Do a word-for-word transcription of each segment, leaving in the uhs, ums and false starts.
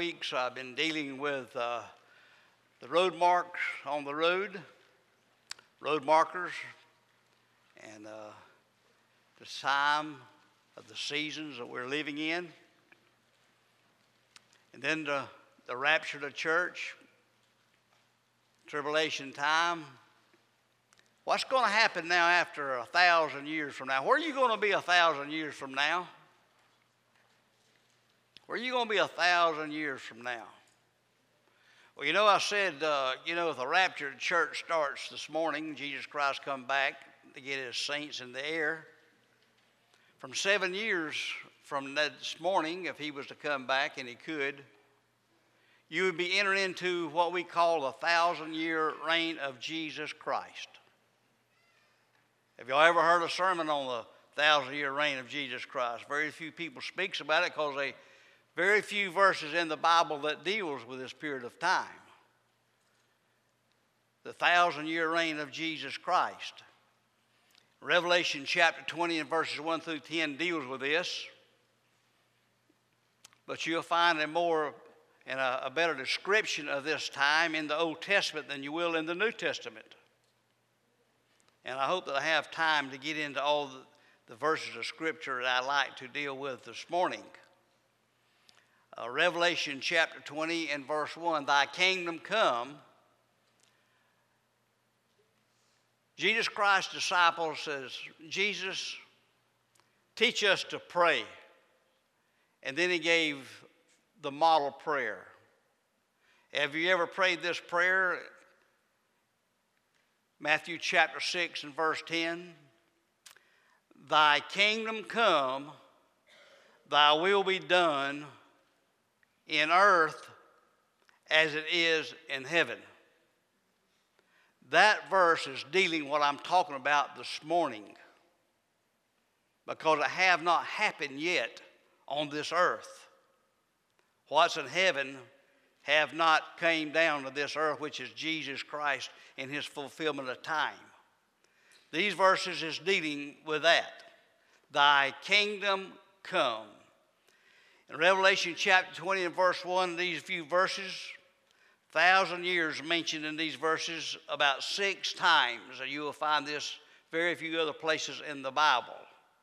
weeks I've been dealing with uh, the road marks on the road, road markers, and uh, the time of the seasons that we're living in. And then the, the rapture of the church, tribulation time. What's going to happen now after a thousand years from now? Where are you going to be a thousand years from now? Where are you going to be a thousand years from now? Well, you know, I said, uh, you know, if the rapture of the church starts this morning, Jesus Christ come back to get his saints in the air. From seven years from this morning, if he was to come back, and he could, you would be entering into what we call the thousand-year reign of Jesus Christ. Have y'all ever heard a sermon on the thousand-year reign of Jesus Christ? Very few people speaks about it because they very few verses in the Bible that deals with this period of time. The thousand-year reign of Jesus Christ. Revelation chapter twenty and verses one through ten deals with this. But you'll find a more and a, a better description of this time in the Old Testament than you will in the New Testament. And I hope that I have time to get into all the, the verses of Scripture that I'd like to deal with this morning. Uh, Revelation chapter twenty and verse one, thy kingdom come. Jesus Christ's disciples says, Jesus, teach us to pray. And then he gave the model prayer. Have you ever prayed this prayer? Matthew chapter six and verse ten, thy kingdom come, thy will be done in earth as it is in heaven. That verse is dealing what I'm talking about this morning, because it have not happened yet on this earth. What's in heaven have not came down to this earth, which is Jesus Christ in his fulfillment of time. These verses is dealing with that. Thy kingdom come. In Revelation chapter twenty and verse one, these few verses, thousand years mentioned in these verses about six times, and you will find this very few other places in the Bible.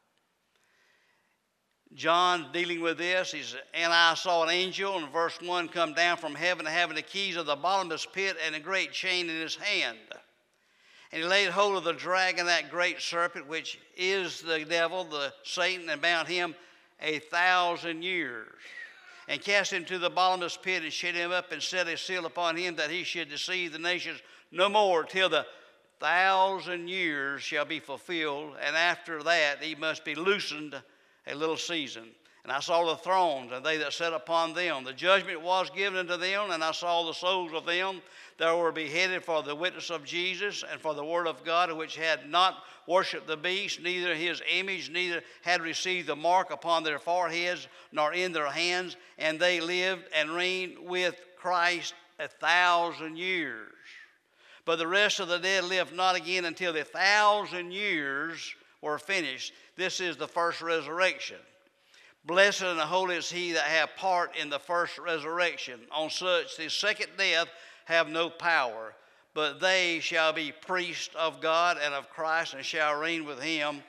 John dealing with this, he said, and I saw an angel in verse one come down from heaven, having the keys of the bottomless pit and a great chain in his hand. And he laid hold of the dragon, that great serpent, which is the devil, the Satan, and bound him a thousand years, and cast him to the bottomless pit, and shut him up, and set a seal upon him, that he should deceive the nations no more, till the thousand years shall be fulfilled, and after that he must be loosened a little season. And I saw the thrones, and they that sat upon them. The judgment was given unto them, and I saw the souls of them that were beheaded for the witness of Jesus and for the word of God, which had not worshipped the beast, neither his image, neither had received the mark upon their foreheads, nor in their hands. And they lived and reigned with Christ a thousand years. But the rest of the dead lived not again until the thousand years were finished. This is the first resurrection. Blessed and holy is he that hath part in the first resurrection. On such the second death have no power, but they shall be priests of God and of Christ, and shall reign with him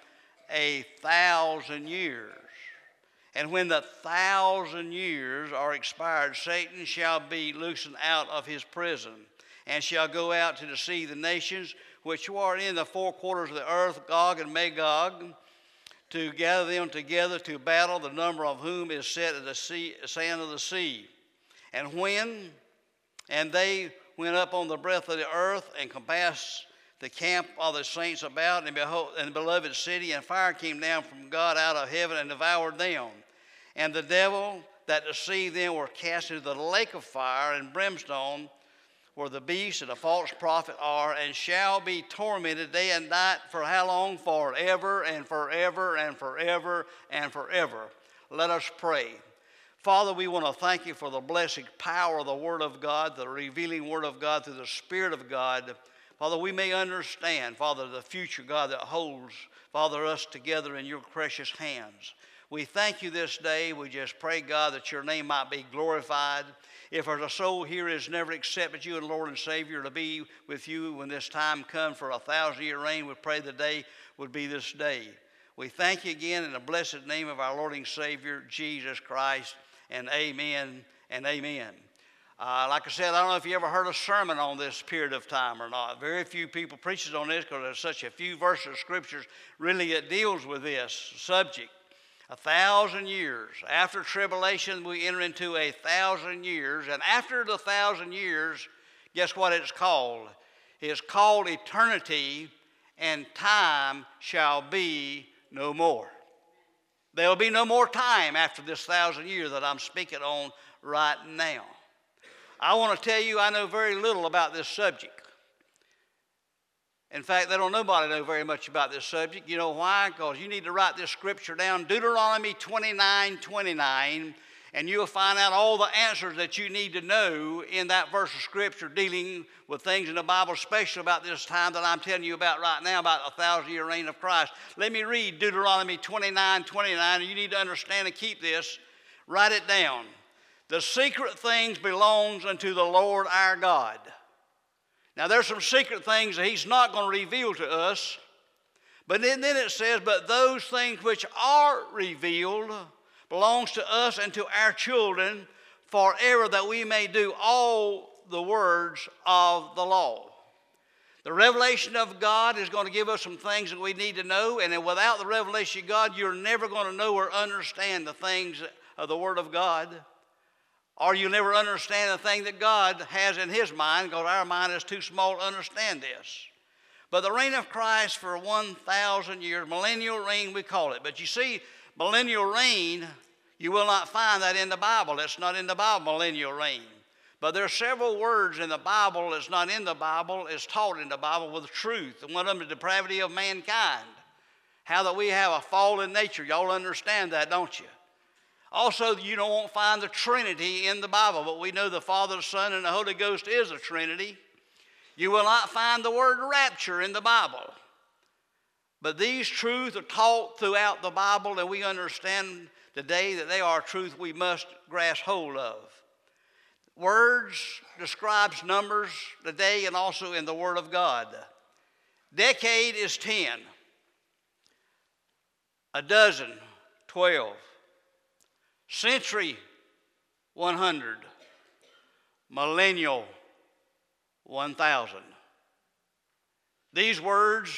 a thousand years. And when the thousand years are expired, Satan shall be loosened out of his prison, and shall go out to deceive the nations which are in the four quarters of the earth, Gog and Magog, to gather them together to battle, the number of whom is set at the sea, sand of the sea. And when, and they went up on the breadth of the earth, and compassed the camp of the saints about, and behold, and the beloved city, and fire came down from God out of heaven, and devoured them. And the devil that deceived them were cast into the lake of fire and brimstone, where the beast and the false prophet are, and shall be tormented day and night for how long? Forever and forever and forever and forever. Let us pray. Father, we want to thank you for the blessed power of the Word of God, the revealing Word of God through the Spirit of God. Father, we may understand, Father, the future, God, that holds, Father, us together in your precious hands. We thank you this day. We just pray, God, that your name might be glorified. If there's a soul here has never accepted you as Lord and Savior to be with you when this time comes for a thousand-year reign, we pray the day would be this day. We thank you again in the blessed name of our Lord and Savior, Jesus Christ, and amen and amen. Uh, like I said, I don't know if you ever heard a sermon on this period of time or not. Very few people preaches on this because there's such a few verses of scriptures really it deals with this subject. A thousand years. After tribulation, we enter into a thousand years. And after the thousand years, guess what it's called? It's called eternity, and time shall be no more. There will be no more time after this thousand years that I'm speaking on right now. I want to tell you I know very little about this subject. In fact, they don't nobody know very much about this subject. You know why? Because you need to write this scripture down, Deuteronomy twenty-nine twenty-nine, and you'll find out all the answers that you need to know in that verse of scripture dealing with things in the Bible, especially about this time that I'm telling you about right now, about a thousand-year reign of Christ. Let me read Deuteronomy twenty-nine twenty-nine, and you need to understand and keep this. Write it down. The secret things belongs unto the Lord our God. Now, there's some secret things that he's not going to reveal to us. But then, then it says, but those things which are revealed belongs to us and to our children forever, that we may do all the words of the law. The revelation of God is going to give us some things that we need to know. And without the revelation of God, you're never going to know or understand the things of the Word of God. Or you'll never understand the thing that God has in his mind, because our mind is too small to understand this. But the reign of Christ for one thousand years, millennial reign we call it. But you see, millennial reign, you will not find that in the Bible. It's not in the Bible, millennial reign. But there are several words in the Bible that's not in the Bible, it's taught in the Bible with truth. And one of them is the depravity of mankind. How that we have a fallen nature. Y'all understand that, don't you? Also, you don't won't find the Trinity in the Bible, but we know the Father, the Son, and the Holy Ghost is a Trinity. You will not find the word rapture in the Bible. But these truths are taught throughout the Bible, and we understand today that they are truth we must grasp hold of. Words describes numbers today and also in the Word of God. Decade is ten. A dozen, twelve. Century, one hundred. Millennial, one thousand. These words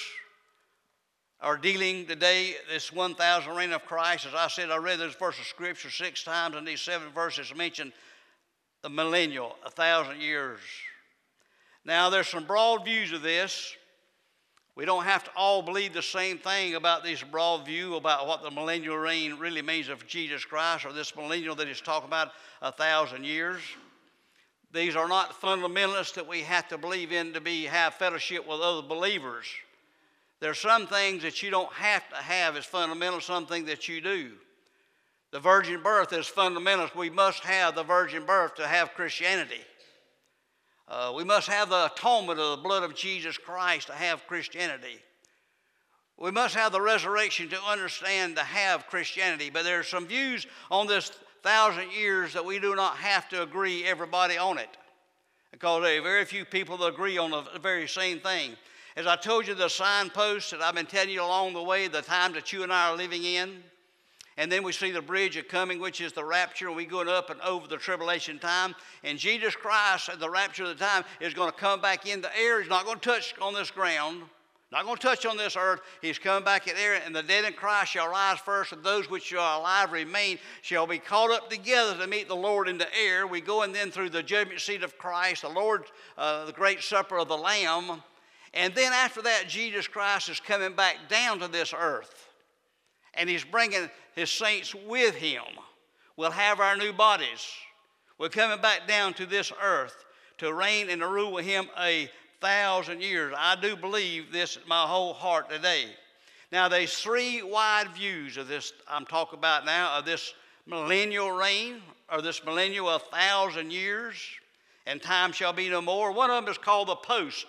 are dealing today, this one thousand reign of Christ. As I said, I read those verses of Scripture six times, and these seven verses mention the millennial, a thousand years. Now, there's some broad views of this. We don't have to all believe the same thing about this broad view about what the millennial reign really means of Jesus Christ, or this millennial that he's talking about, a thousand years. These are not fundamentalists that we have to believe in to be have fellowship with other believers. There are some things that you don't have to have as fundamental, some things that you do. The virgin birth is fundamental. We must have the virgin birth to have Christianity. Uh, we must have the atonement of the blood of Jesus Christ to have Christianity. We must have the resurrection to understand to have Christianity. But there are some views on this thousand years that we do not have to agree everybody on it, because there are very few people that agree on the very same thing. As I told you, the signposts that I've been telling you along the way, the time that you and I are living in. And then we see the bridge of coming, which is the rapture, and we going up and over the tribulation time. And Jesus Christ, at the rapture of the time, is going to come back in the air. He's not going to touch on this ground, not going to touch on this earth. He's coming back in the air, and the dead in Christ shall rise first, and those which are alive remain shall be caught up together to meet the Lord in the air. We go in then through the judgment seat of Christ, the Lord, uh, the great supper of the Lamb. And then after that, Jesus Christ is coming back down to this earth. And he's bringing his saints with him. We'll have our new bodies. We're coming back down to this earth to reign and to rule with him a thousand years. I do believe this with my whole heart today. Now, there's three wide views of this I'm talking about now, of this millennial reign, or this millennial, a thousand years, and time shall be no more. One of them is called the post,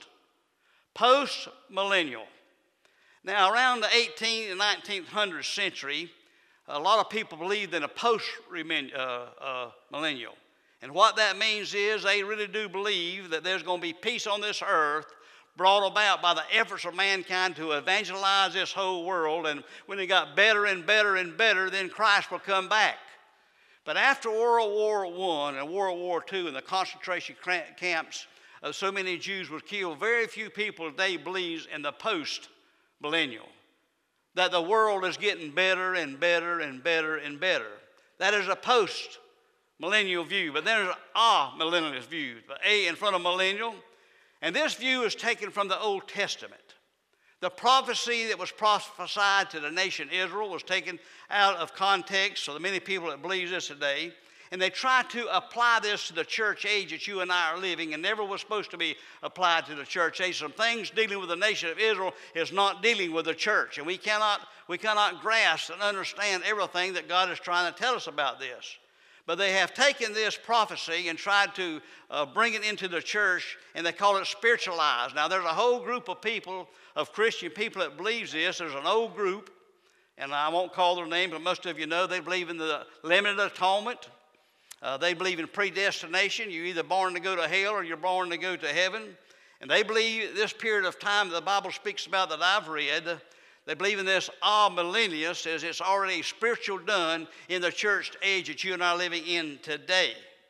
post-millennial. Now, around the eighteenth and nineteenth hundred century, a lot of people believe in a post-millennial. Uh, uh, and what that means is they really do believe that there's going to be peace on this earth brought about by the efforts of mankind to evangelize this whole world. And when it got better and better and better, then Christ will come back. But after World War One and World War Two and the concentration camps of so many Jews were killed, very few people today believe in the post-millennial, that the world is getting better and better and better and better. That is a post-millennial view. But there's an a-millennialist view, the A in front of millennial. And this view is taken from the Old Testament. The prophecy that was prophesied to the nation Israel was taken out of context, so the many people that believe this today, and they try to apply this to the church age that you and I are living, and never was supposed to be applied to the church age. Some things dealing with the nation of Israel is not dealing with the church, and we cannot, we cannot grasp and understand everything that God is trying to tell us about this. But they have taken this prophecy and tried to uh, bring it into the church, and they call it spiritualized. Now, there's a whole group of people, of Christian people that believes this. There's an old group, and I won't call their name, but most of you know they believe in the limited atonement. Uh, they believe in predestination. You're either born to go to hell or you're born to go to heaven. And they believe this period of time that the Bible speaks about that I've read, they believe in this all-millennia, says it's already spiritual done in the church age that you and I are living in today.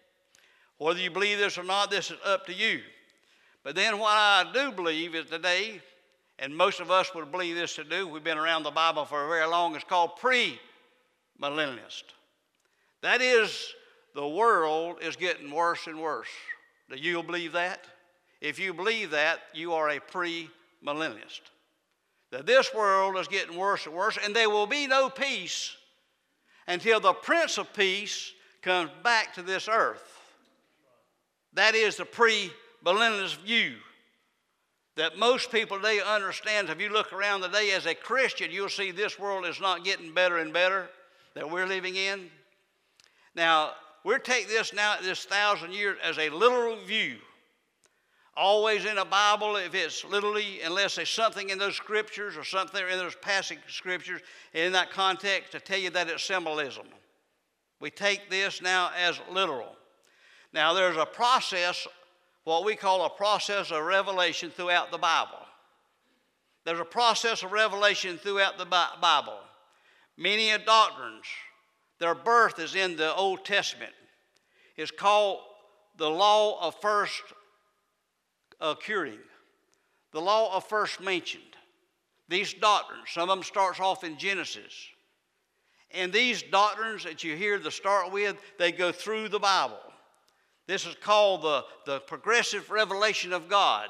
Whether you believe this or not, this is up to you. But then what I do believe is today, and most of us would believe this to do, we've been around the Bible for very long, it's called pre-millennialist. That is, the world is getting worse and worse. Do you believe that? If you believe that, you are a pre-millennialist. That this world is getting worse and worse, and there will be no peace until the Prince of Peace comes back to this earth. That is the pre-millennialist view that most people today understand. If you look around today as a Christian, you'll see this world is not getting better and better that we're living in. Now, we'll take this now, this thousand years, as a literal view. Always in the Bible, if it's literally, unless there's something in those scriptures or something in those passage scriptures in that context to tell you that it's symbolism. We take this now as literal. Now, there's a process, what we call a process of revelation throughout the Bible. There's a process of revelation throughout the Bible. Many doctrines, their birth is in the Old Testament. It's called the law of first occurring, the law of first mentioned. These doctrines, some of them starts off in Genesis. And these doctrines that you hear to start with, they go through the Bible. This is called the, the progressive revelation of God.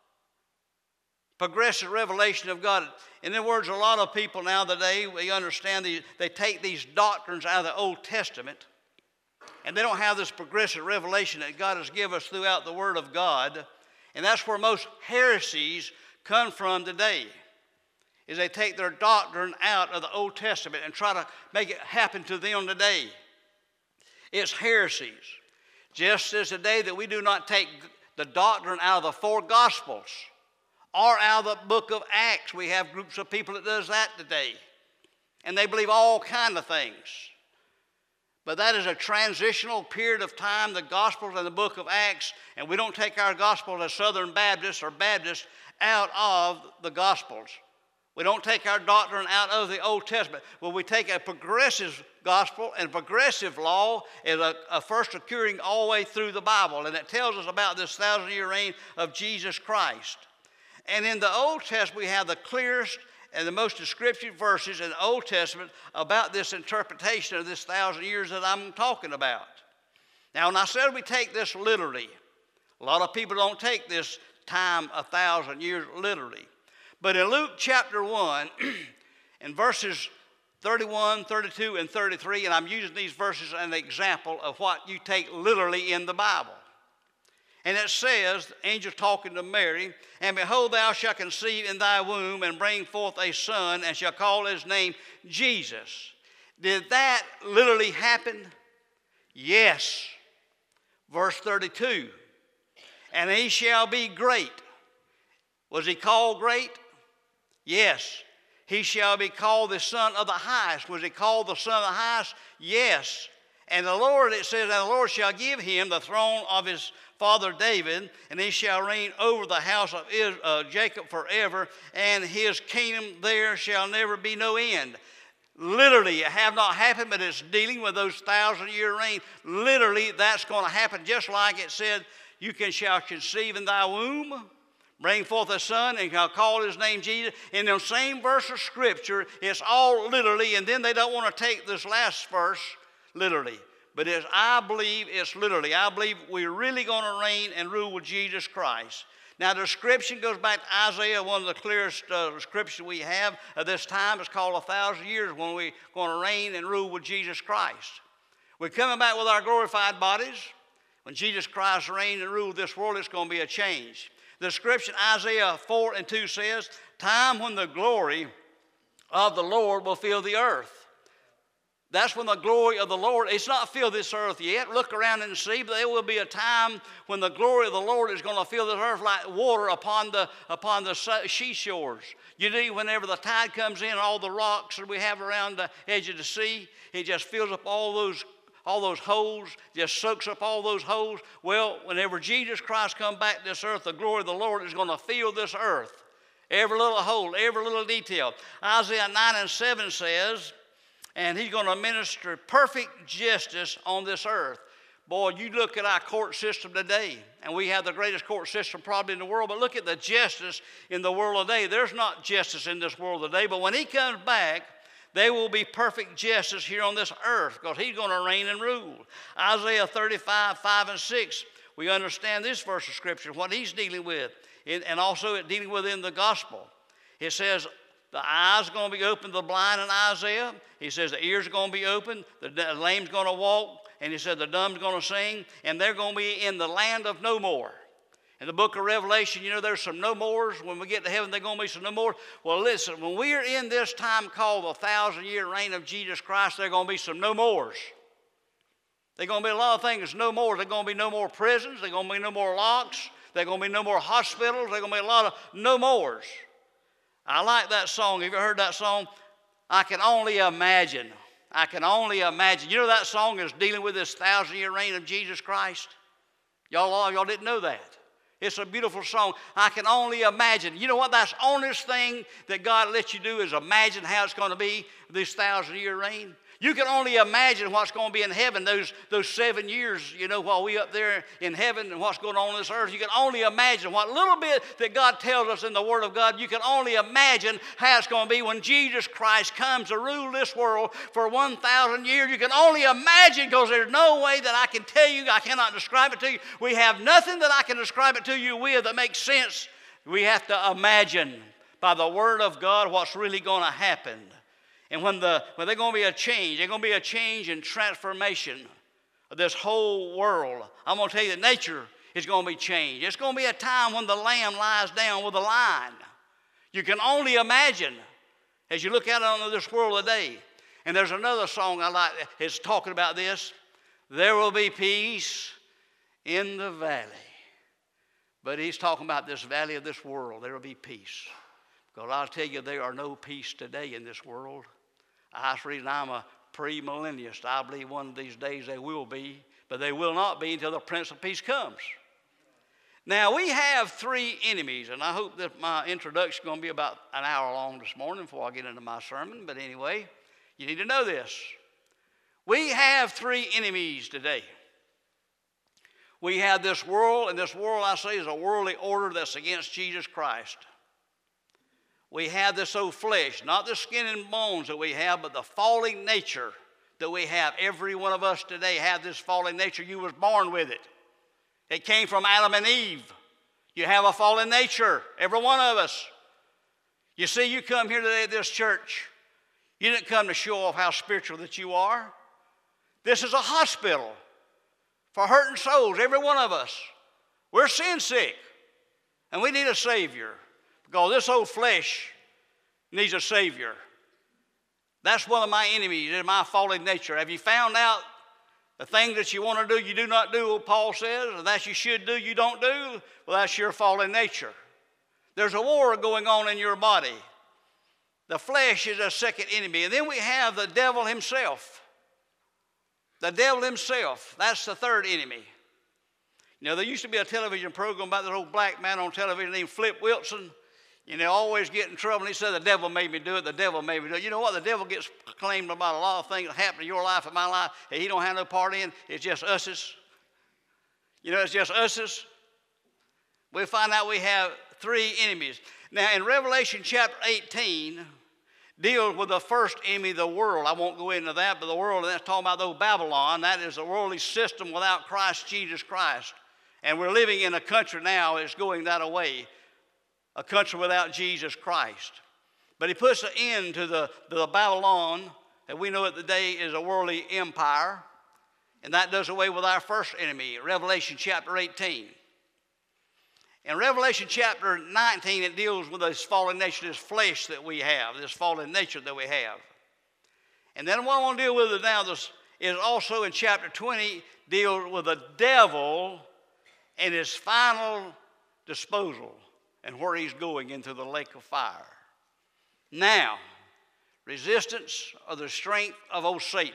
Progressive revelation of God. In other words, a lot of people now today, we understand these, they take these doctrines out of the Old Testament, and they don't have this progressive revelation that God has given us throughout the Word of God. And that's where most heresies come from today, is they take their doctrine out of the Old Testament and try to make it happen to them today. It's heresies. Just as today that we do not take the doctrine out of the four Gospels or out of the book of Acts. We have groups of people that does that today. And they believe all kinds of things. But that is a transitional period of time, the Gospels and the book of Acts, and we don't take our Gospels as Southern Baptists or Baptists out of the Gospels. We don't take our doctrine out of the Old Testament. Well, we take a progressive gospel and progressive law is a, a first occurring all the way through the Bible, and it tells us about this thousand-year reign of Jesus Christ. And in the Old Testament, we have the clearest and the most descriptive verses in the Old Testament about this interpretation of this thousand years that I'm talking about. Now, when I said we take this literally, a lot of people don't take this time, a thousand years, literally. But in Luke chapter one, in verses thirty-one, thirty-two, and thirty-three, and I'm using these verses as an example of what you take literally in the Bible. And it says, the angel talking to Mary, and behold, thou shalt conceive in thy womb and bring forth a son, and shall call his name Jesus. Did that literally happen? Yes. Verse thirty-two, and he shall be great. Was he called great? Yes. he shall be called the Son of the Highest. Was he called the Son of the Highest? Yes. And the Lord, it says, and the Lord shall give him the throne of his father David, and he shall reign over the house of Israel, uh, Jacob forever, and his kingdom there shall never be no end. Literally, it have not happened, but it's dealing with those thousand-year reign. Literally, that's going to happen, just like it said, you can shall conceive in thy womb, bring forth a son, and shall call his name Jesus. In the same verse of Scripture, it's all literally, and then they don't want to take this last verse literally. But it's, I believe it's literally. I believe we're really going to reign and rule with Jesus Christ. Now, the description goes back to Isaiah, one of the clearest uh, descriptions we have of this time. It's called a thousand years when we're going to reign and rule with Jesus Christ. We're coming back with our glorified bodies. When Jesus Christ reigns and rules this world, it's going to be a change. The description, Isaiah four and two says, time when the glory of the Lord will fill the earth. That's when the glory of the Lord, it's not filled this earth yet. Look around and see, but there will be a time when the glory of the Lord is going to fill this earth like water upon the upon the seashores. You know, whenever the tide comes in, all the rocks that we have around the edge of the sea, it just fills up all those all those holes, just soaks up all those holes. Well, whenever Jesus Christ comes back to this earth, the glory of the Lord is going to fill this earth. Every little hole, every little detail. Isaiah nine and seven says, and he's going to administer perfect justice on this earth. Boy, you look at our court system today, and we have the greatest court system probably in the world, but look at the justice in the world today. There's not justice in this world today, but when he comes back, there will be perfect justice here on this earth because he's going to reign and rule. Isaiah thirty-five, five and six, we understand this verse of Scripture, what he's dealing with, and also it dealing with in the gospel. It says, the eyes are going to be open to the blind in Isaiah. He says the ears are going to be open, the lame's going to walk, and he said the dumb's going to sing, and they're going to be in the land of no more. In the book of Revelation, you know, there's some no mores. When we get to heaven, there's going to be some no more. Well, listen, when we are in this time called the thousand-year reign of Jesus Christ, there's going to be some no mores. There's going to be a lot of things no more. There's going to be no more prisons. There's going to be no more locks. There's going to be no more hospitals. There's going to be a lot of no mores. I like that song. Have you heard that song? I can only imagine. I can only imagine. You know that song is dealing with this thousand-year reign of Jesus Christ? Y'all, all y'all didn't know that. It's a beautiful song. I can only imagine. You know what? That's the only thing that God lets you do is imagine how it's going to be this thousand-year reign. You can only imagine what's going to be in heaven those, those seven years, you know, while we up there in heaven and what's going on on this earth. You can only imagine what little bit that God tells us in the Word of God. You can only imagine how it's going to be when Jesus Christ comes to rule this world for one thousand years. You can only imagine because there's no way that I can tell you. I cannot describe it to you. We have nothing that I can describe it to you with that makes sense. We have to imagine by the Word of God what's really going to happen. And when, the, when there's going to be a change, there's going to be a change and transformation of this whole world. I'm going to tell you that nature is going to be changed. It's going to be a time when the lamb lies down with the lion. You can only imagine as you look out on this world today. And there's another song I like. It's talking about this. There will be peace in the valley. But he's talking about this valley of this world. There will be peace. Because I'll tell you, there are no peace today in this world. That's the reason I'm a pre-millennialist. I believe one of these days they will be, but they will not be until the Prince of Peace comes. Now, we have three enemies, and I hope that my introduction is going to be about an hour long this morning before I get into my sermon. But anyway, you need to know this. We have three enemies today. We have this world, and this world, I say, is a worldly order that's against Jesus Christ. We have this old flesh, not the skin and bones that we have, but the falling nature that we have. Every one of us today have this falling nature. You was born with it. It came from Adam and Eve. You have a fallen nature, every one of us. You see, you come here today at this church. You didn't come to show off how spiritual that you are. This is a hospital for hurting souls, every one of us. We're sin sick, and we need a Savior. Because this old flesh needs a Savior. That's one of my enemies, is my fallen nature. Have you found out the thing that you want to do, you do not do, what Paul says, and that you should do, you don't do? Well, that's your fallen nature. There's a war going on in your body. The flesh is a second enemy. And then we have the devil himself. The devil himself, that's the third enemy. You know, there used to be a television program about this old black man on television named Flip Wilson. You know, always get in trouble. And he said, the devil made me do it, the devil made me do it. You know what? The devil gets claimed about a lot of things that happen in your life and my life that he don't have no part in. It's just us's. You know, it's just us's. We find out we have three enemies. Now, in Revelation chapter eighteen, deals with the first enemy, the world. I won't go into that, but the world, and that's talking about though Babylon. That is a worldly system without Christ, Jesus Christ. And we're living in a country now that's going that way, a country without Jesus Christ. But he puts an end to the, the Babylon that we know at the day is a worldly empire. And that does away with our first enemy, Revelation chapter eighteen. In Revelation chapter nineteen, it deals with this fallen nature, this flesh that we have, this fallen nature that we have. And then what I want to deal with now this is also in chapter twenty, deals with the devil and his final disposal and where he's going into the lake of fire. Now, resistance or the strength of old Satan.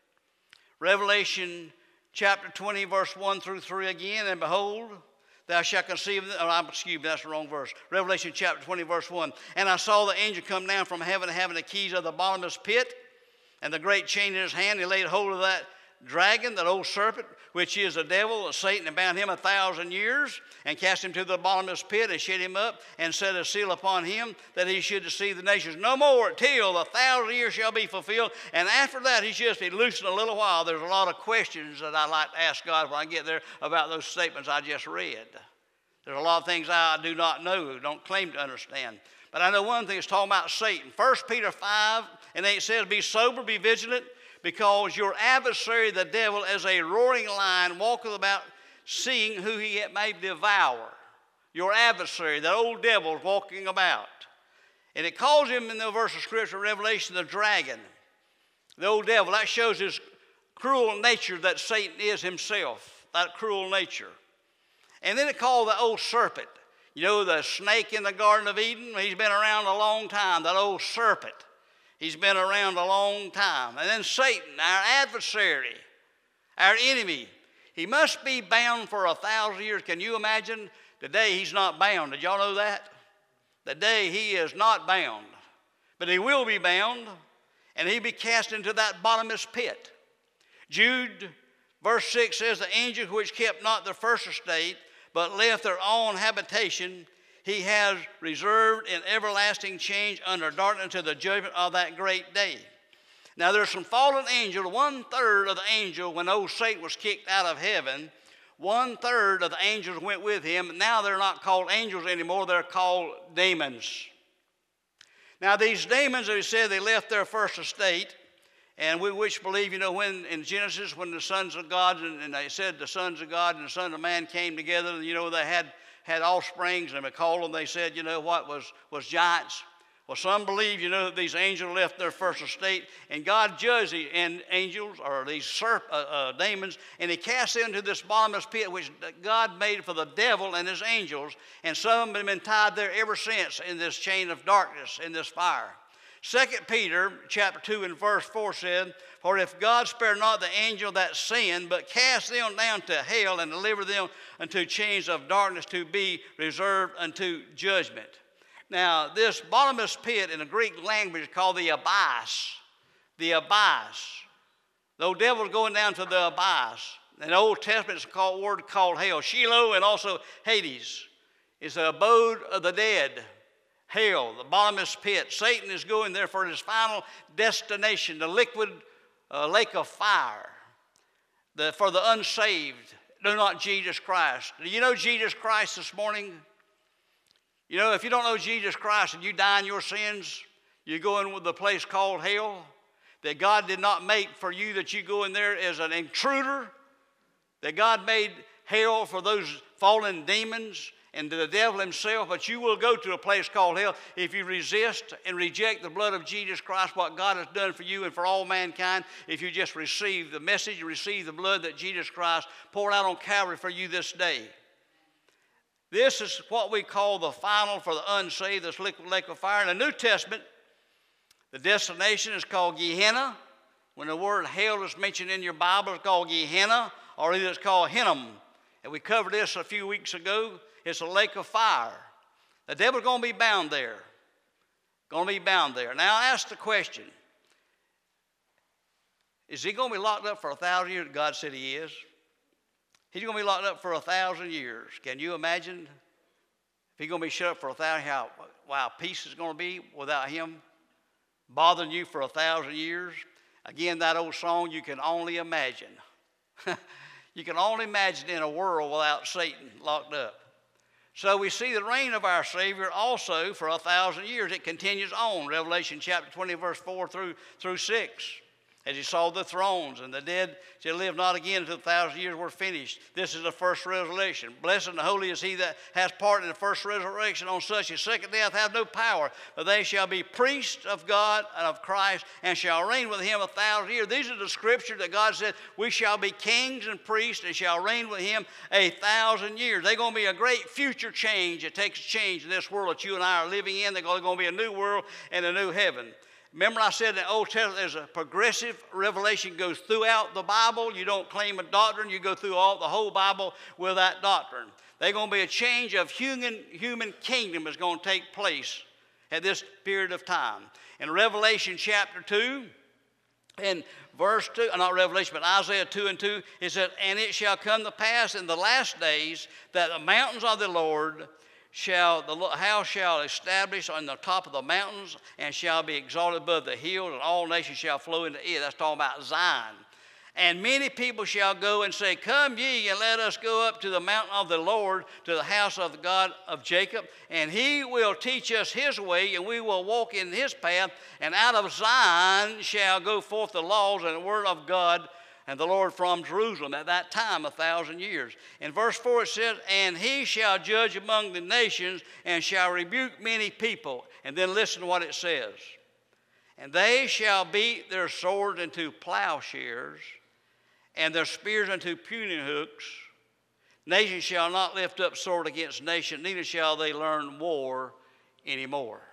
Revelation chapter twenty, verse one through three again, and behold, thou shalt conceive, oh, I'm, excuse me, that's the wrong verse. Revelation chapter twenty, verse one. And I saw the angel come down from heaven having the keys of the bottomless pit and the great chain in his hand. He laid hold of that dragon, that old serpent, which is the devil, Satan, and bound him a thousand years, and cast him to the bottomless pit, and shut him up, and set a seal upon him, that he should deceive the nations no more, till the thousand years shall be fulfilled. And after that, he should be loosened a little while. There's a lot of questions that I like to ask God when I get there about those statements I just read. There's a lot of things I do not know, don't claim to understand. But I know one thing, it's talking about Satan. First Peter five and eight says, be sober, be vigilant, because your adversary, the devil, as a roaring lion, walketh about seeing who he may devour. Your adversary, that old devil, is walking about. And it calls him in the verse of Scripture, Revelation, the dragon. The old devil, that shows his cruel nature that Satan is himself, that cruel nature. And then it called the old serpent. You know, the snake in the Garden of Eden, he's been around a long time, that old serpent. He's been around a long time. And then Satan, our adversary, our enemy, he must be bound for a thousand years. Can you imagine? Today he's not bound. Did y'all know that? Today he is not bound. But he will be bound, and he'll be cast into that bottomless pit. Jude, verse six says, the angels which kept not the first estate, but left their own habitation, he has reserved in everlasting change under darkness to the judgment of that great day. Now there's some fallen angels. One third of the angels, when old Satan was kicked out of heaven, one third of the angels went with him. Now they're not called angels anymore. They're called demons. Now these demons, as he said, they left their first estate. And we which believe, you know, when in Genesis, when the sons of God, and, and they said the sons of God and the sons of man came together, you know, they had had offsprings, and they called them, they said, you know what, was, was giants. Well, some believe, you know, that these angels left their first estate, and God judged the and angels, or these serp, uh, uh, demons, and he cast them into this bottomless pit, which God made for the devil and his angels, and some of them have been tied there ever since in this chain of darkness, in this fire. Second Peter chapter two and verse four said, for if God spare not the angel that sinned, but cast them down to hell and deliver them unto chains of darkness to be reserved unto judgment. Now, this bottomless pit in the Greek language is called the abyss. The abyss. The old devil's going down to the abyss. In the Old Testament, it's a word called hell. Sheol and also Hades is the abode of the dead. Hell, the bottomless pit. Satan is going there for his final destination, the liquid uh, lake of fire. The, for the unsaved, do not Jesus Christ. Do you know Jesus Christ this morning? You know, if you don't know Jesus Christ and you die in your sins, you go in with the place called hell, that God did not make for you that you go in there as an intruder, that God made hell for those fallen demons and to the devil himself, but you will go to a place called hell if you resist and reject the blood of Jesus Christ, what God has done for you and for all mankind, if you just receive the message and receive the blood that Jesus Christ poured out on Calvary for you this day. This is what we call the final for the unsaved, this liquid lake of fire. In the New Testament, The destination is called Gehenna. When the word hell is mentioned in your Bible, it's called Gehenna, or either it's called Hinnom. And we covered this a few weeks ago. It's a lake of fire. The devil's going to be bound there. Going to be bound there. Now I ask the question, is he going to be locked up for a thousand years? God said he is. He's going to be locked up for a thousand years. Can you imagine if he's going to be shut up for a thousand, how wow, peace is going to be without him bothering you for a thousand years? Again, that old song, you can only imagine. You can only imagine in a world without Satan locked up. So we see the reign of our Savior also for a thousand years. It continues on, Revelation chapter twenty, verse four through, through six. As he saw the thrones, and the dead shall live not again until the thousand years were finished. This is the first resurrection. Blessed and holy is he that has part in the first resurrection. On such as second death hath no power, but they shall be priests of God and of Christ, and shall reign with him a thousand years. These are the scriptures that God said, we shall be kings and priests, and shall reign with him a thousand years. They're going to be a great future change. It takes change in this world that you and I are living in. There's going to be a new world and a new heaven. Remember I said in the Old Testament there's a progressive revelation goes throughout the Bible. You don't claim a doctrine. You go through all the whole Bible with that doctrine. There's going to be a change of human, human kingdom is going to take place at this period of time. In Revelation chapter two, in verse two, not Revelation, but Isaiah two and two, it says, and it shall come to pass in the last days that the mountains of the Lord shall the house shall establish on the top of the mountains, and shall be exalted above the hills, and all nations shall flow into it. That's talking about Zion. And many people shall go and say, come ye, and let us go up to the mountain of the Lord, to the house of the God of Jacob, and he will teach us his way, and we will walk in his path. And out of Zion shall go forth the laws and the word of God and the Lord from Jerusalem. At that time, a thousand years. In verse four it says, and he shall judge among the nations, and shall rebuke many people. And then listen to what it says. And they shall beat their swords into plowshares, and their spears into pruning hooks. Nation shall not lift up sword against nation, neither shall they learn war anymore.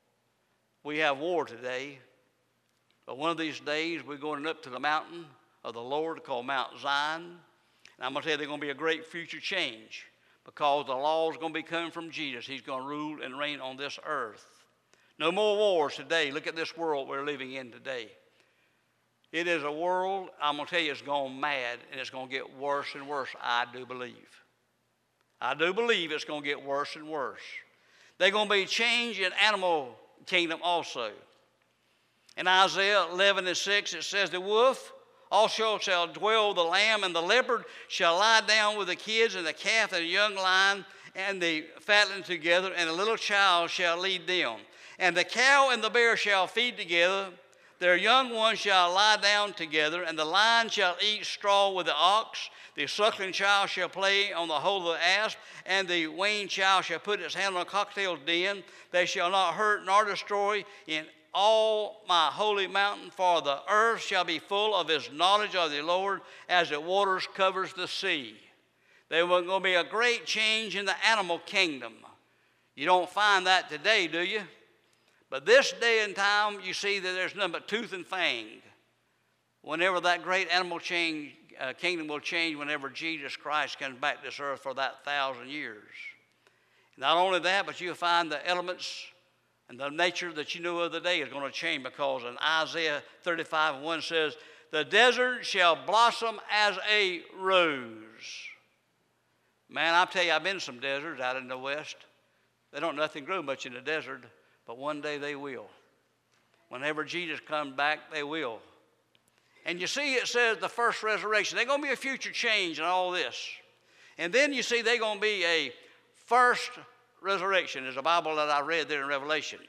We have war today, but one of these days we're going up to the mountain of the Lord called Mount Zion. And I'm going to tell you there's going to be a great future change, because the law is going to be coming from Jesus. He's going to rule and reign on this earth. No more wars today. Look at this world we're living in today. It is a world, I'm going to tell you, it's gone mad, and it's going to get worse and worse, I do believe. I do believe it's going to get worse and worse. There's going to be change in animal kingdom also. In Isaiah eleven and six, it says, the wolf also shall dwell the lamb, and the leopard shall lie down with the kids, and the calf and the young lion and the fatling together, and a little child shall lead them. And the cow and the bear shall feed together, their young ones shall lie down together, and the lion shall eat straw with the ox. The suckling child shall play on the hole of the asp, and the weaned child shall put its hand on a cocktail's den. They shall not hurt nor destroy in all my holy mountain, for the earth shall be full of his knowledge of the Lord, as the waters covers the sea. There was going to be a great change in the animal kingdom. You don't find that today, do you? But this day and time, you see that there's nothing but tooth and fang. Whenever that great animal change, uh, kingdom will change, whenever Jesus Christ comes back to this earth for that thousand years. Not only that, but you'll find the elements and the nature that you knew of the day is going to change, because in Isaiah thirty-five and one says, the desert shall blossom as a rose. Man, I'll tell you, I've been in some deserts out in the West. They don't nothing grow much in the desert, but one day they will. Whenever Jesus comes back, they will. And you see it says the first resurrection. There's going to be a future change in all this. And then you see there's going to be a first resurrection. There's a Bible that I read there in Revelation.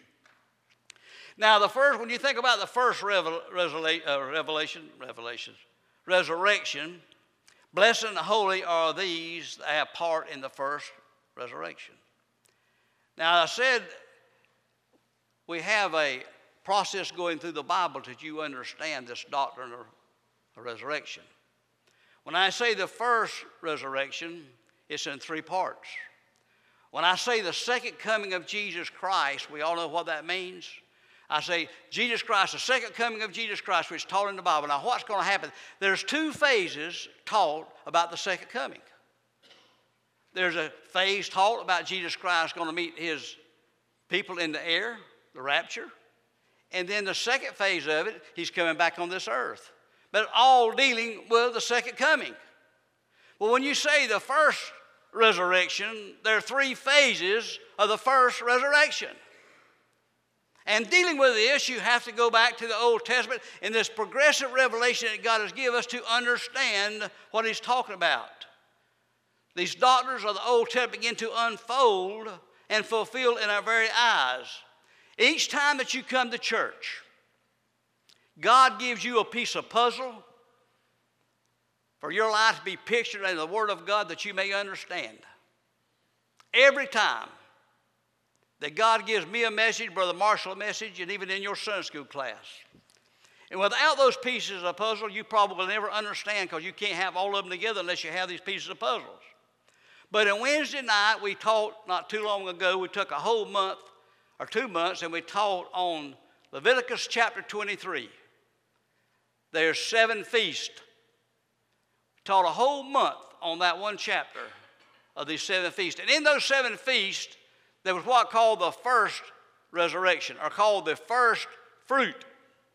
Now, the first, when you think about the first revel, uh, revelation, revelations, resurrection, blessed and holy are these that have part in the first resurrection. Now, I said we have a process going through the Bible that you understand this doctrine of the resurrection. When I say the first resurrection, it's in three parts. When I say the second coming of Jesus Christ, we all know what that means. I say Jesus Christ, the second coming of Jesus Christ, which is taught in the Bible. Now, what's going to happen? There's two phases taught about the second coming. There's a phase taught about Jesus Christ going to meet his people in the air, the rapture. And then the second phase of it, he's coming back on this earth. But all dealing with the second coming. Well, when you say the first resurrection, there are three phases of the first resurrection. And dealing with this, you have to go back to the Old Testament and this progressive revelation that God has given us to understand what he's talking about. These doctrines of the Old Testament begin to unfold and fulfill in our very eyes. Each time that you come to church, God gives you a piece of puzzle for your life to be pictured in the Word of God that you may understand. Every time that God gives me a message, Brother Marshall a message, and even in your Sunday school class. And without those pieces of the puzzle, you probably will never understand because you can't have all of them together unless you have these pieces of puzzles. But on Wednesday night, we taught, not too long ago, we took a whole month or two months and we taught on Leviticus chapter twenty-three. There's seven feasts. We taught a whole month on that one chapter of these seven feasts. And in those seven feasts, there was what called the first resurrection, or called the first fruit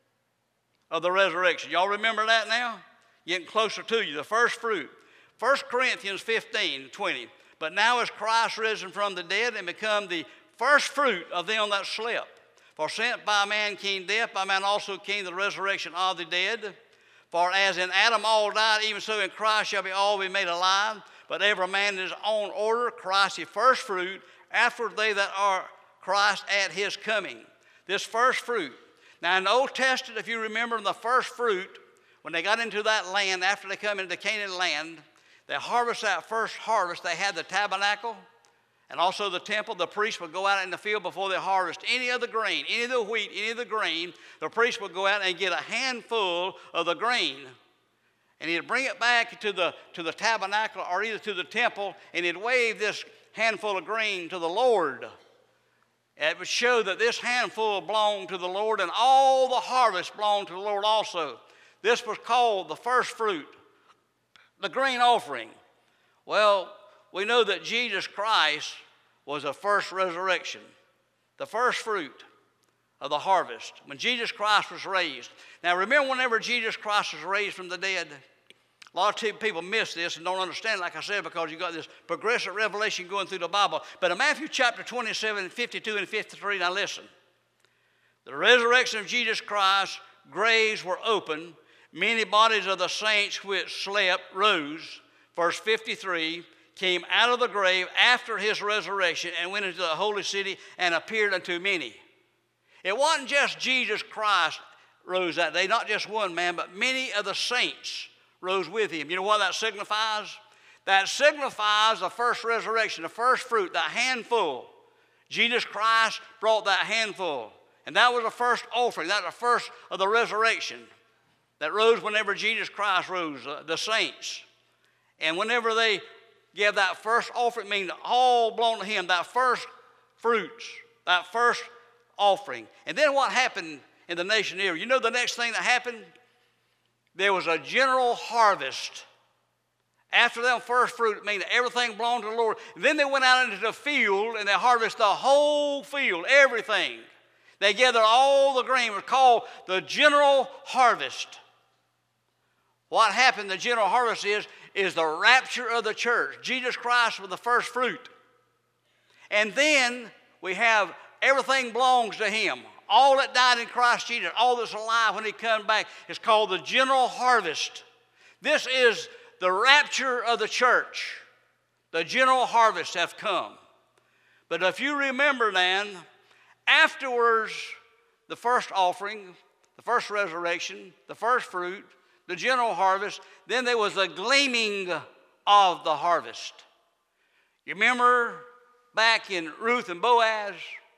of the resurrection. Y'all remember that now? Getting closer to you, the first fruit. First Corinthians fifteen, twenty. But now is Christ risen from the dead and become the first fruit of them that slept. For since by man came death, by man also came the resurrection of the dead. For as in Adam all died, even so in Christ shall be all be made alive. But every man in his own order, Christ the first fruit, after they that are Christ at his coming. This first fruit. Now in the Old Testament, if you remember the first fruit, when they got into that land, after they come into Canaan land, they harvest that first harvest. They had the tabernacle and also the temple. The priest would go out in the field before they harvest any of the grain, any of the wheat, any of the grain. The priest would go out and get a handful of the grain, and he'd bring it back to the, to the tabernacle or either to the temple, and he'd wave this handful of grain to the Lord. It would show that this handful belonged to the Lord, and all the harvest belonged to the Lord also. This was called the first fruit, the grain offering. Well, we know that Jesus Christ was the first resurrection, the first fruit of the harvest, when Jesus Christ was raised. Now remember, whenever Jesus Christ was raised from the dead, a lot of people miss this and don't understand, like I said, because you've got this progressive revelation going through the Bible. But in Matthew chapter twenty-seven, fifty-two and fifty-three, now listen. The resurrection of Jesus Christ, graves were opened. Many bodies of the saints which slept rose. Verse fifty-three, came out of the grave after his resurrection and went into the holy city and appeared unto many. It wasn't just Jesus Christ rose that day, not just one man, but many of the saints rose with him. You know what that signifies? That signifies the first resurrection, the first fruit, that handful. Jesus Christ brought that handful. And that was the first offering. That was the first of the resurrection that rose whenever Jesus Christ rose, uh, the saints. And whenever they gave that first offering, it means all belonged to him, that first fruits, that first offering. And then what happened in the nation here? You know the next thing that happened? There was a general harvest. After them first fruit, it means everything belonged to the Lord. And then they went out into the field and they harvested the whole field, everything. They gathered all the grain. It was called the general harvest. What happened, the general harvest is, is the rapture of the church. Jesus Christ was the first fruit. And then we have everything belongs to him. All that died in Christ Jesus, all that's alive when he comes back, is called the general harvest. This is the rapture of the church. The general harvest has come. But if you remember then, afterwards, the first offering, the first resurrection, the first fruit, the general harvest, then there was a gleaming of the harvest. You remember back in Ruth and Boaz?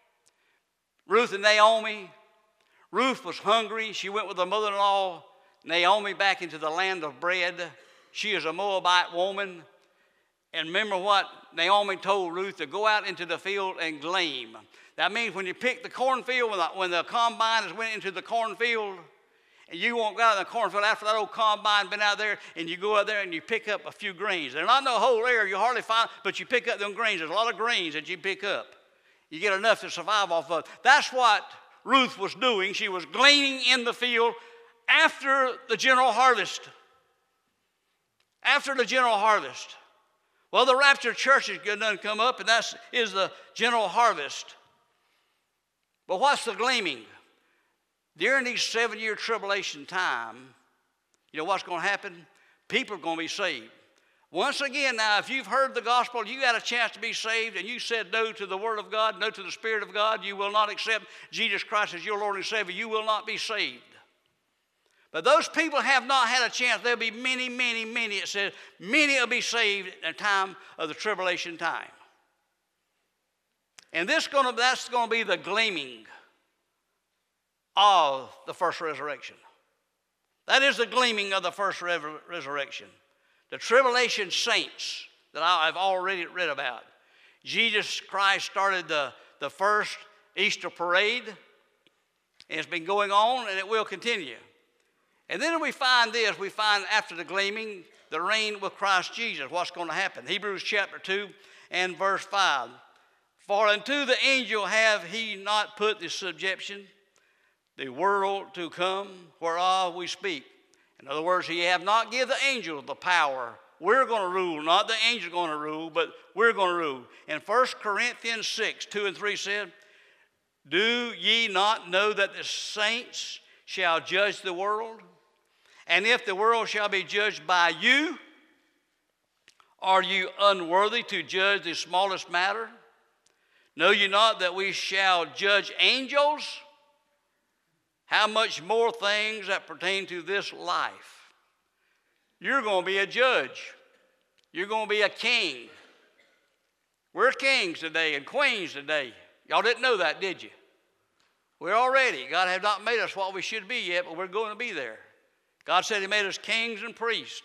Ruth and Naomi. Ruth was hungry. She went with her mother-in-law, Naomi, back into the land of bread. She is a Moabite woman. And remember what Naomi told Ruth, to go out into the field and glean. That means when you pick the cornfield, when the, when the combine has went into the cornfield, and you won't go out in the cornfield after that old combine been out there, and you go out there and you pick up a few grains. They're not no whole area, you hardly find, but you pick up them grains. There's a lot of grains that you pick up. You get enough to survive off of. That's what Ruth was doing. She was gleaning in the field after the general harvest. After the general harvest. Well, the rapture church is going to come up, and that is the general harvest. But what's the gleaming? During these seven-year tribulation time, you know what's going to happen? People are going to be saved. Once again, now, if you've heard the gospel, you got a chance to be saved, and you said no to the Word of God, no to the Spirit of God, you will not accept Jesus Christ as your Lord and Savior, you will not be saved. But those people have not had a chance. There'll be many, many, many. It says many will be saved in the time of the tribulation time. And this gonna, that's going to be the gleaming of the first resurrection. That is the gleaming of the first re- resurrection. The tribulation saints that I've already read about. Jesus Christ started the, the first Easter parade. And it's been going on, and it will continue. And then we find this. We find after the gleaming, the reign with Christ Jesus. What's going to happen? Hebrews chapter two and verse five. For unto the angel have he not put the subjection, the world to come, whereof we speak. In other words, he have not given the angel the power. We're going to rule, not the angel going to rule, but we're going to rule. And First Corinthians six, two and three said, do ye not know that the saints shall judge the world? And if the world shall be judged by you, are you unworthy to judge the smallest matter? Know ye not that we shall judge angels? How much more things that pertain to this life? You're going to be a judge. You're going to be a king. We're kings today and queens today. Y'all didn't know that, did you? We're already. God has not made us what we should be yet, but we're going to be there. God said he made us kings and priests.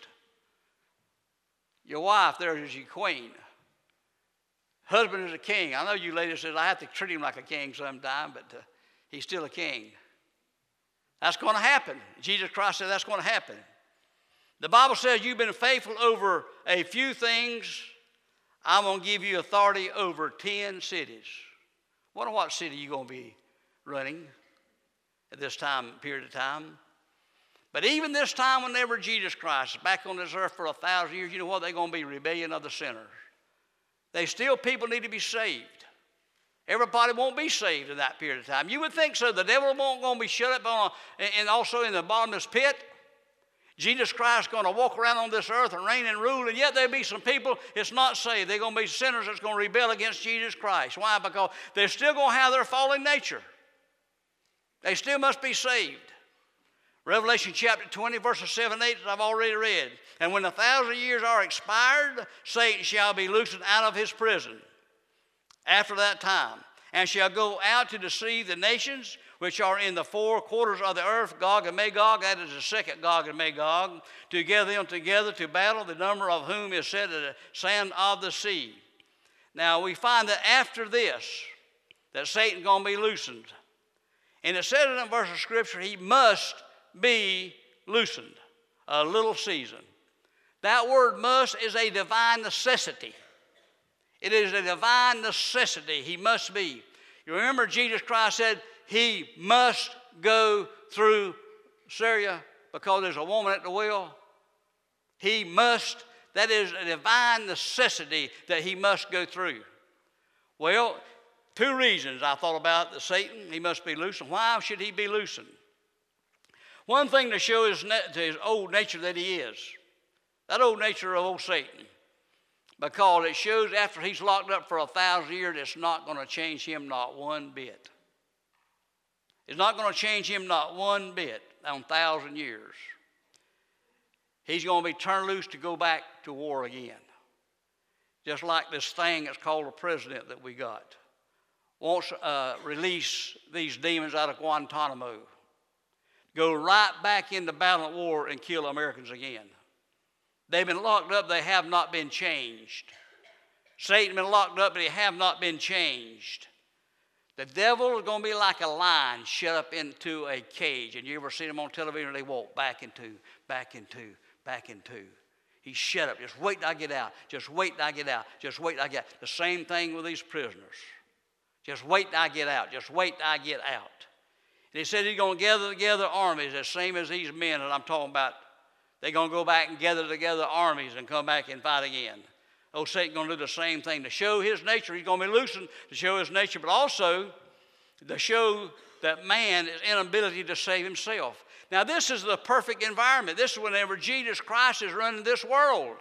Your wife there is your queen. Husband is a king. I know you ladies said I have to treat him like a king sometime, but uh, he's still a king. That's going to happen. Jesus Christ said that's going to happen. The Bible says you've been faithful over a few things. I'm going to give you authority over ten cities. Wonder what city you're going to be running at this time period of time. But even this time whenever Jesus Christ is back on this earth for a thousand years, you know what? They're going to be rebellion of the sinners. They still, people need to be saved. Everybody won't be saved in that period of time. You would think so. The devil won't going to be shut up on a, and also in the bottomless pit. Jesus Christ is going to walk around on this earth and reign and rule, and yet there'll be some people that's not saved. They're going to be sinners that's going to rebel against Jesus Christ. Why? Because they're still going to have their fallen nature. They still must be saved. Revelation chapter twenty, verses seven and eight, I've already read. And when a thousand years are expired, Satan shall be loosened out of his prison after that time, and shall go out to deceive the nations which are in the four quarters of the earth, Gog and Magog, that is the second Gog and Magog, to gather them together to battle, the number of whom is said to the sand of the sea. Now we find that after this, that Satan's going to be loosened. And it says in a verse of Scripture, he must be loosened a little season. That word must is a divine necessity. It is a divine necessity. He must be. You remember Jesus Christ said he must go through Syria because there's a woman at the well. He must. That is a divine necessity that he must go through. Well, two reasons I thought about that Satan, he must be loosened. Why should he be loosened? One thing to show his, his old nature that he is. That old nature of old Satan. Because it shows after he's locked up for a thousand years, it's not going to change him not one bit. It's not going to change him not one bit on a thousand years. He's going to be turned loose to go back to war again. Just like this thing that's called a president that we got. Wants to uh, release these demons out of Guantanamo. Go right back into battle war and kill Americans again. They've been locked up, they have not been changed. Satan has been locked up, but he have not been changed. The devil is going to be like a lion shut up into a cage. And you ever seen them on television? They walk back into, back into, back into. He's shut up. Just wait till I get out. Just wait till I get out. Just wait till I get out. The same thing with these prisoners. Just wait till I get out. Just wait till I get out. And he said he's going to gather together armies, the same as these men that I'm talking about. They're going to go back and gather together armies and come back and fight again. Oh, Satan's going to do the same thing to show his nature. He's going to be loosened to show his nature, but also to show that man is inability to save himself. Now, this is the perfect environment. This is whenever Jesus Christ is running this world.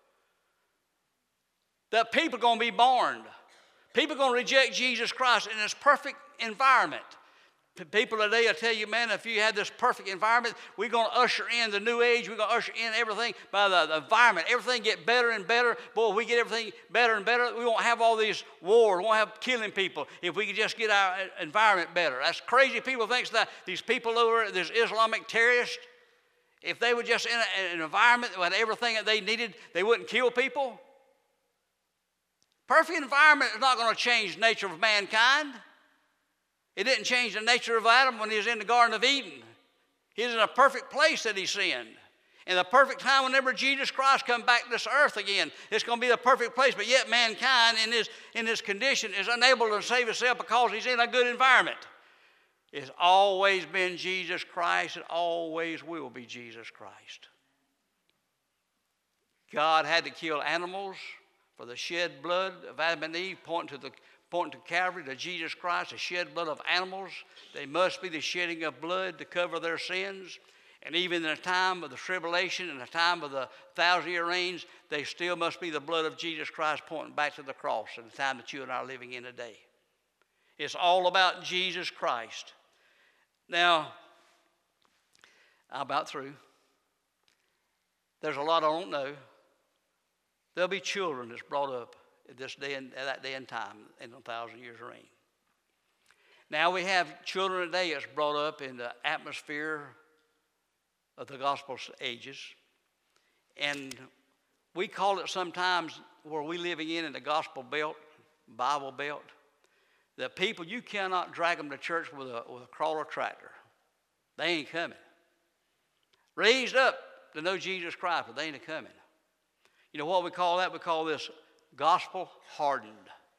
That people are going to be born. People are going to reject Jesus Christ in this perfect environment. People today will tell you, man, if you had this perfect environment, we're going to usher in the new age. We're going to usher in everything by the, the environment. Everything get better and better. Boy, if we get everything better and better, we won't have all these wars. We won't have killing people if we could just get our environment better. That's crazy. People think that these people over, these Islamic terrorists, if they were just in a, an environment that had everything that they needed, they wouldn't kill people. Perfect environment is not going to change the nature of mankind. It didn't change the nature of Adam when he was in the Garden of Eden. He was in a perfect place that he sinned. And the perfect time whenever Jesus Christ comes back to this earth again, it's going to be the perfect place. But yet mankind in his, in his condition is unable to save himself because he's in a good environment. It's always been Jesus Christ. It always will be Jesus Christ. God had to kill animals for the shed blood of Adam and Eve, pointing to the pointing to Calvary, to Jesus Christ, the shed blood of animals. They must be the shedding of blood to cover their sins. And even in the time of the tribulation and the time of the thousand-year reigns, they still must be the blood of Jesus Christ pointing back to the cross in the time that you and I are living in today. It's all about Jesus Christ. Now, I'm about through. There's a lot I don't know. There'll be children that's brought up at this day and that day and time in a thousand years reign. Now we have children today that's brought up in the atmosphere of the gospel ages, and we call it sometimes where we living in in the gospel belt, Bible belt. The people, you cannot drag them to church with a with a crawler tractor. They ain't coming. Raised up to know Jesus Christ, but they ain't coming. You know what we call that? We call this gospel hardened.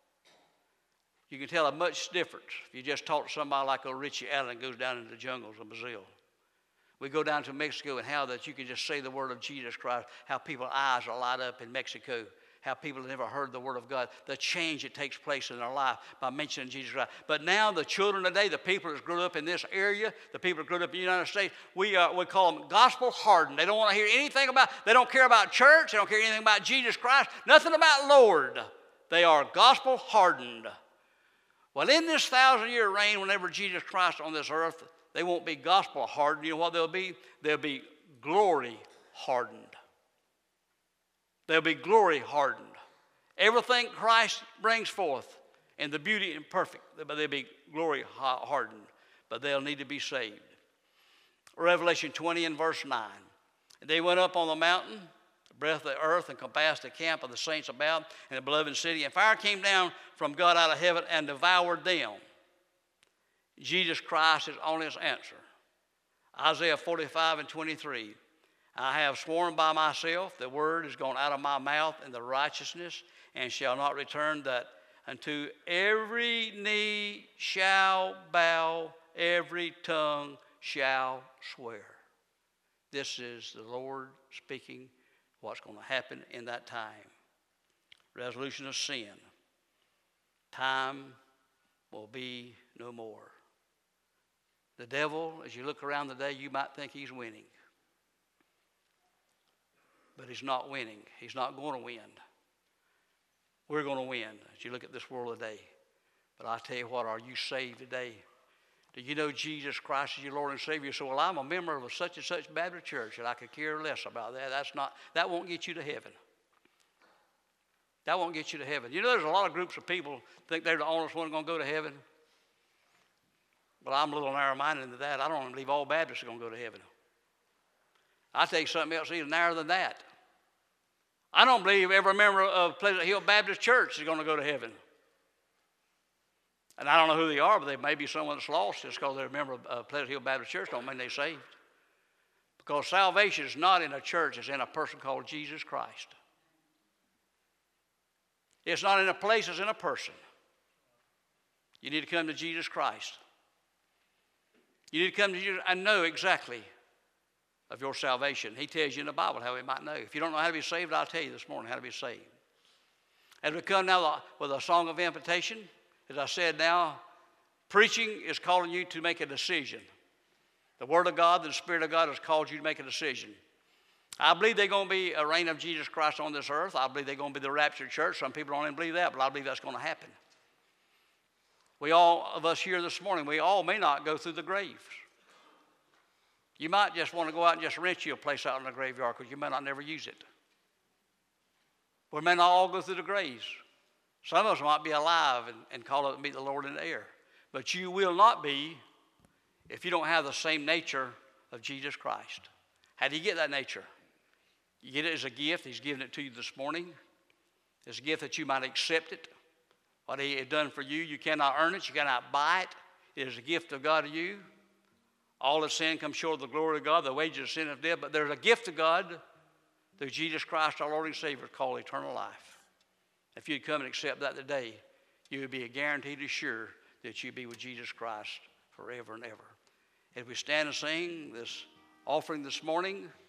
You can tell a much difference if you just talk to somebody like old Richie Allen goes down into the jungles of Brazil. We go down to Mexico and how that you can just say the word of Jesus Christ, how people's eyes are light up in Mexico, how people have never heard the word of God, the change that takes place in their life by mentioning Jesus Christ. But now the children today, the people that grew up in this area, the people that grew up in the United States, we, uh, we call them gospel hardened. They don't want to hear anything about, they don't care about church, they don't care anything about Jesus Christ, nothing about Lord. They are gospel hardened. Well, in this thousand year reign, whenever Jesus Christ on this earth, they won't be gospel hardened. You know what they'll be? They'll be glory hardened. They'll be glory hardened. Everything Christ brings forth and the beauty and perfect, but they'll be glory hardened. But they'll need to be saved. Revelation twenty and verse nine. They went up on the mountain, the breadth of the earth, and compassed the camp of the saints about in the beloved city. And fire came down from God out of heaven and devoured them. Jesus Christ is on his answer. Isaiah forty-five and twenty-three. I have sworn by myself, the word is gone out of my mouth in the righteousness, and shall not return, that unto every knee shall bow, every tongue shall swear. This is the Lord speaking what's going to happen in that time. Resolution of sin. Time will be no more. The devil, as you look around today, you might think he's winning. But he's not winning. He's not going to win. We're going to win as you look at this world today. But I tell you what, are you saved today? Do you know Jesus Christ is your Lord and Savior? So, well, I'm a member of a such and such Baptist church, and I could care less about that. That's not, that won't get you to heaven. That won't get you to heaven. You know, there's a lot of groups of people think they're the only one going to go to heaven. But I'm a little narrow-minded into that. I don't believe all Baptists are going to go to heaven. I tell you something else even narrower than that. I don't believe every member of Pleasant Hill Baptist Church is going to go to heaven. And I don't know who they are, but they may be someone that's lost just because they're a member of uh, Pleasant Hill Baptist Church. Don't mean they're saved. Because salvation is not in a church. It's in a person called Jesus Christ. It's not in a place. It's in a person. You need to come to Jesus Christ. You need to come to Jesus and know exactly of your salvation. He tells you in the Bible how we might know. If you don't know how to be saved, I'll tell you this morning how to be saved. As we come now with a song of invitation, as I said now, preaching is calling you to make a decision. The Word of God, the Spirit of God has called you to make a decision. I believe there's going to be a reign of Jesus Christ on this earth. I believe they're going to be the raptured church. Some people don't even believe that, but I believe that's going to happen. We all of us here this morning, we all may not go through the graves. You might just want to go out and just rent you a place out in the graveyard because you may not never use it. We may not all go through the graves. Some of us might be alive and, and call up and meet the Lord in the air. But you will not be if you don't have the same nature of Jesus Christ. How do you get that nature? You get it as a gift. He's given it to you this morning. It's a gift that you might accept it. What He has done for you, you cannot earn it. You cannot buy it. It is a gift of God to you. All of sin comes short of the glory of God. The wages of sin is death. But there's a gift of God through Jesus Christ, our Lord and Savior, called eternal life. If you'd come and accept that today, you would be guaranteed assured that you'd be with Jesus Christ forever and ever. As we stand and sing this offering this morning,